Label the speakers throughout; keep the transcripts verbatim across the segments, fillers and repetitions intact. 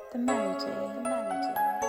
Speaker 1: The melody, the melody.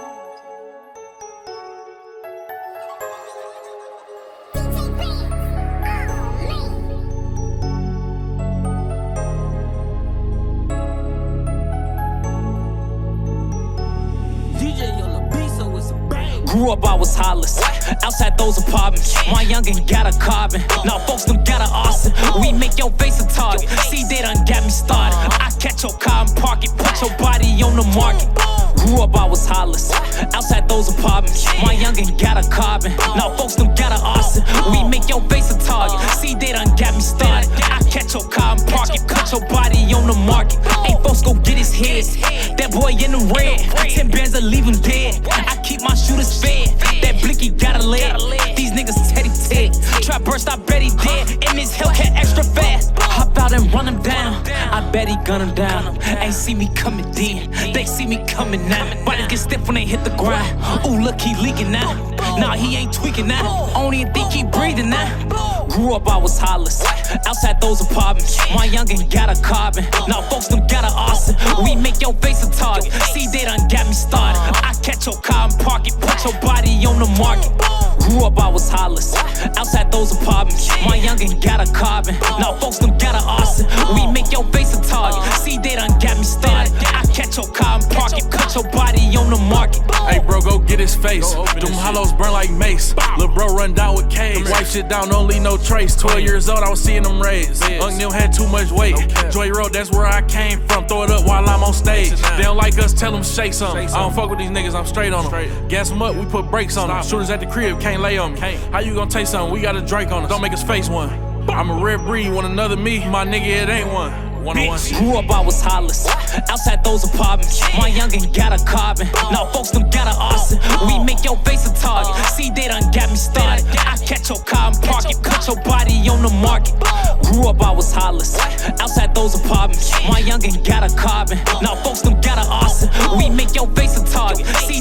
Speaker 2: Grew up, I was hollis. Outside those apartments, my youngin' got a carbon. Now folks done got a arson. We make your face a target. See, they done got me started. I catch your car and park it, put your body on the market. Grew up, I was hollis. Outside those apartments, my youngin' got a carbon. Now folks done got a arson. We make your face a target. See, they done got me started. I catch your car and park it, put your body on the market. Hey, folks, go get his head. That boy in the red, ten bands will leave him dead. I keep my shooters fed. That blicky got a leg. These niggas teddy ted. Try burst, I bet he dead. And this Hellcat extra fast. Hop out and run him down. I bet he gun him down. Ain't see me coming then. They see me coming now. Bodies get stiff when they hit the ground. Ooh, look, he leaking now. Nah, he ain't tweaking now. Only think he breathing now. Grew up, I was hollis. Outside those apartments, my youngin' got a carbon. Now folks done got a arson. We make your face a target. See, they done got me started. I catch your car and park it, put your body on the market. Grew up, I was hollis. Outside those apartments, my youngin' got a carbon. Now folks done got a arson. We make your face a target. See, they done got me started. I catch your car and park it, put your body on the market.
Speaker 3: Hey bro, go get his face. Them hollows burn like mace. Lil' bro run down with K's. Wipe shit down, don't leave no trace. Twelve years old, I was seeing them raise. Unc Neil had too much weight. Joy Road, that's where I came from. Throw it up while I'm on stage. They don't like us, tell them shake some. I don't fuck with these niggas, I'm straight on them. Gas them up, we put brakes on them. Shooters at the crib, can't lay on me. How you gonna taste something? We got a Drake on us. Don't make us face one. I'm a rare breed, want another me. My nigga, it ain't one.
Speaker 2: Bitch. Grew up, I was hollis. Outside those apartments, my youngin' got a carbon. Now folks done got a arson. We make your face a target. See, they done got me started. I catch your car and park it, put your body on the market. Grew up, I was hollis. Outside those apartments, my youngin' got a carbon. Now folks done got a arson. We make your face a target. See,